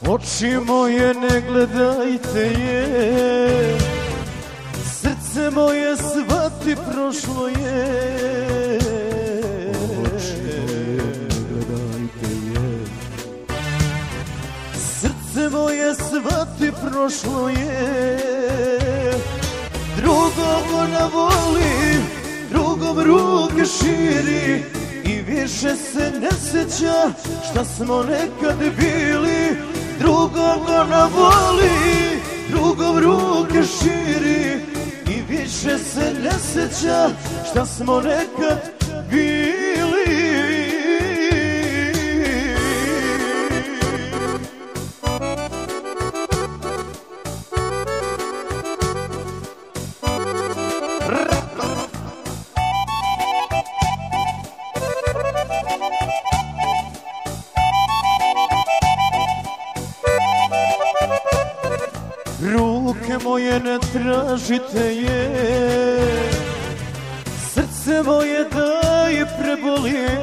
Oči moje ne gledajte je, srce moje shvati prošlo je. Oči moje ne gledajte je, srce moje shvati prošlo je. Drugom ona voli, drugom ruke širi i više se ne sjeća šta smo nekad bili. Drugom ona voli, drugom ruke širi i više se ne sjeća šta smo nekad bili. Ruke moje ne tražite je, srce moje da je prebolije.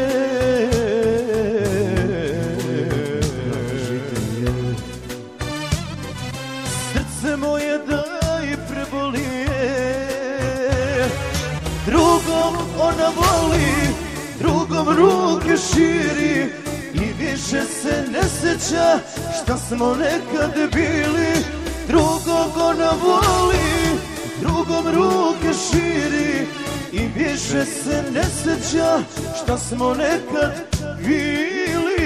Srce moje da je prebolije. Drugom ona voli, drugom ruke širi i više se ne sjeća šta smo nekad bili. Drugog ona voli, drugom ruke širi i više se ne sjeća šta smo nekad bili.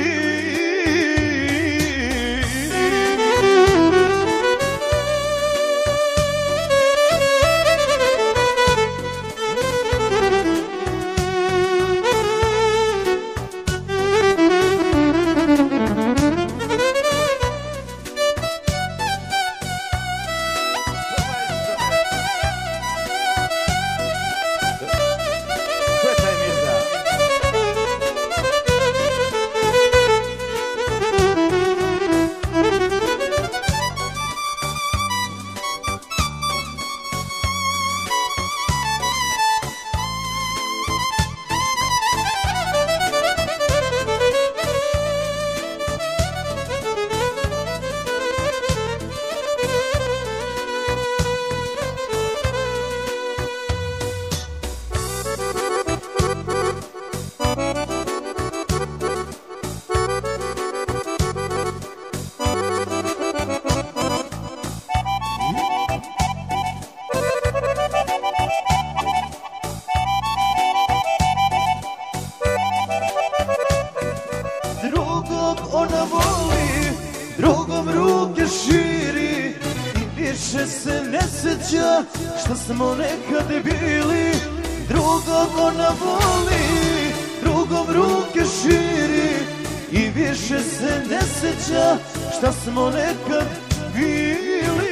Ona voli, drugom ruke širi i više se ne sjeća šta smo nekad bili. Drugom ona voli, drugom ruke širi i više se ne sjeća šta smo nekad bili.